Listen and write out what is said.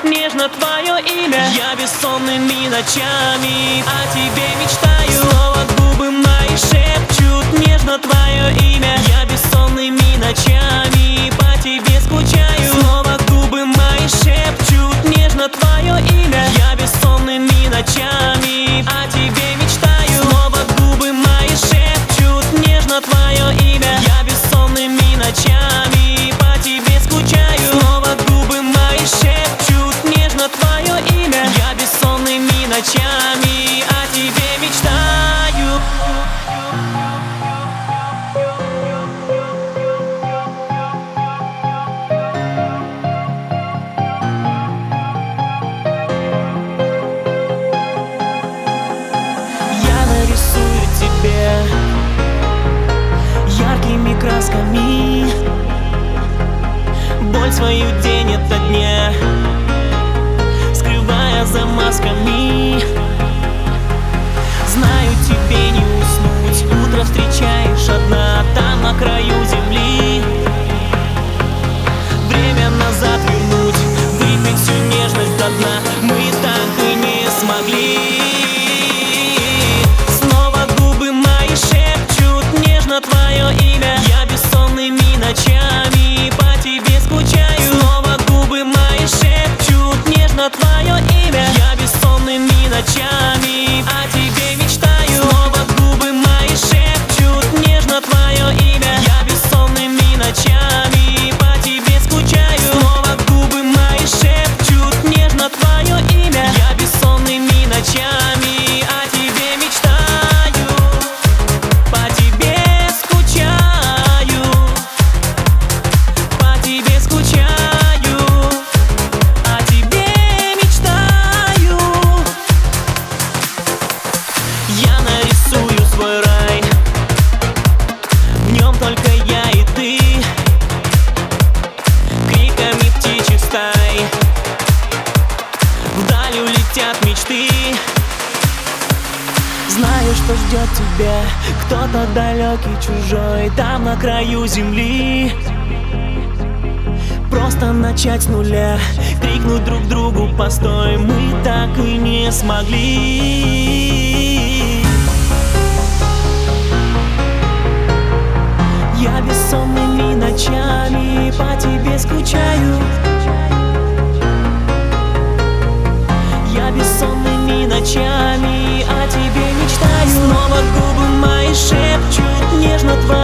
шепчут нежно твое имя. Я бессонными ночами о тебе мечтаю. Снова губы мои шепчут нежно твое имя. Я бессонными ночами по тебе скучаю. Снова губы мои шепчут нежно твое имя. Я бессонными ночами о тебе мечтаю. Снова губы мои шепчут нежно твое имя. Я бессонными ночами по тебе скучаю. Снова губы мои шепчут нежно твое имя. Я бессонными ночами о тебе мечтаю. Я нарисую тебе яркими красками боль свою день ото дня, скрывая за масками. Знаю, тебе не уснуть, утро встречаешь одна там на краю земли. Время назад вернуть, выпить всю нежность до дна мы так и не смогли. Снова губы мои шепчут нежно твое имя. Я бессонными ночами по тебе скучаю. Снова губы мои шепчут нежно твое имя. Я бессонными ночами о тебе мечтаю. Снова губы мои шепчут нежно твое имя. Я бессонными ночами по тебе скучаю. Снова губы мои шепчут нежно твое имя. Я бессонными ночами о тебе мечтаю. По тебе скучаю. По тебе скучаю. О тебе мечтаю. Я нарисую свой рай, в нем только я и ты, криками птичьих стай вдаль улетят мечты. Знаю, что ждет тебя кто-то далекий, чужой, там на краю земли. Просто начать с нуля, крикнуть друг другу постой, мы так и не смогли. Я бессонными ночами по тебе скучаю. Я бессонными ночами о тебе мечтаю. Снова губы мои шепчут нежно твои